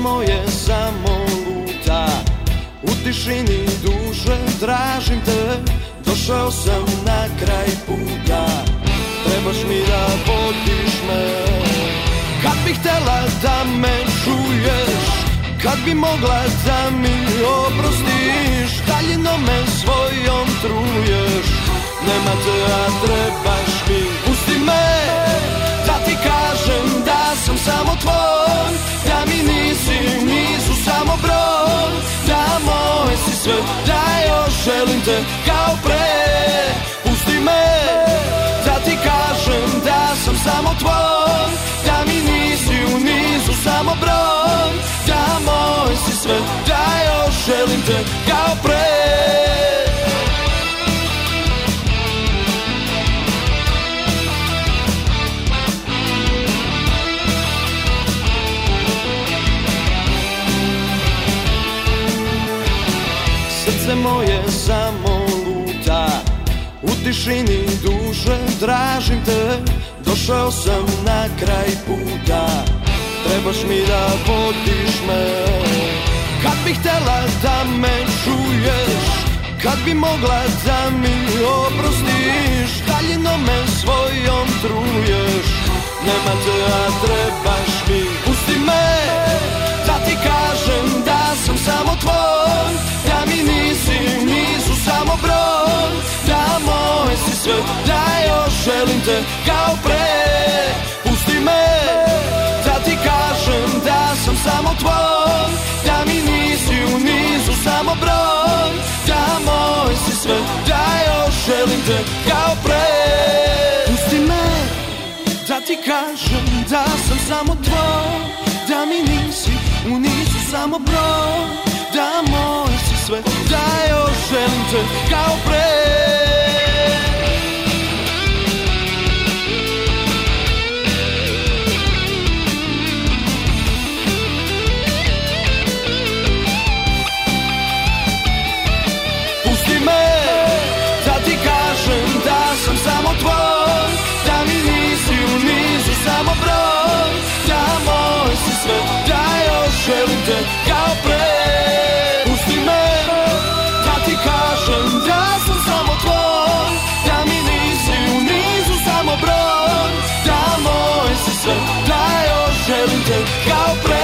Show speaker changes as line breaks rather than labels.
moje samo luta, u tišini duše tražim te. Došao sam na kraj puta, trebaš mi da vodiš me. Kad bi htela da me čuješ, kad bi mogla da mi oprostiš, daljinom me svojom truješ. Nema te, a trebaš mi. Pusti me, da ti kažem da sam samo tvoj, da mi nisu samo broj, da moj si sve, da još želim te kao pre. Pusti me, da ti kažem da sam samo tvoj, da mi nisu samo broj, da moj si sve, da još želim te kao pre. Srce moje samo luta, u tišini duše tražim te. Došao sam na kraj puta, trebaš mi da vodiš me. Kad bi htela da me čuješ, kad bi mogla da mi oprostiš, daljinom me svojom truješ. Nema te, a trebaš mi. Pusti me, da ti kažem da sam samo tvoj, da mi nisu samo broj, da moj si sve, da još želim te kao pre. Pusti me, da ti kažem da sam samo tvoj, da mi nisu samo broj, da moj si sve, da još želim te kao pre. Pusti me, da ti kažem da sam samo tvoj, da mi nisu samo broj, da moj si sve, da još želim te kao pre. Pusti me, da ti kažem da sam samo tvoj, da mi nisu samo broj, da moj si sve, da još želim te kao pre. Pusti me, da ti kažem da sam samo tvoj, da mi nisu samo broj, da moj si sve, da još želim te kao pre.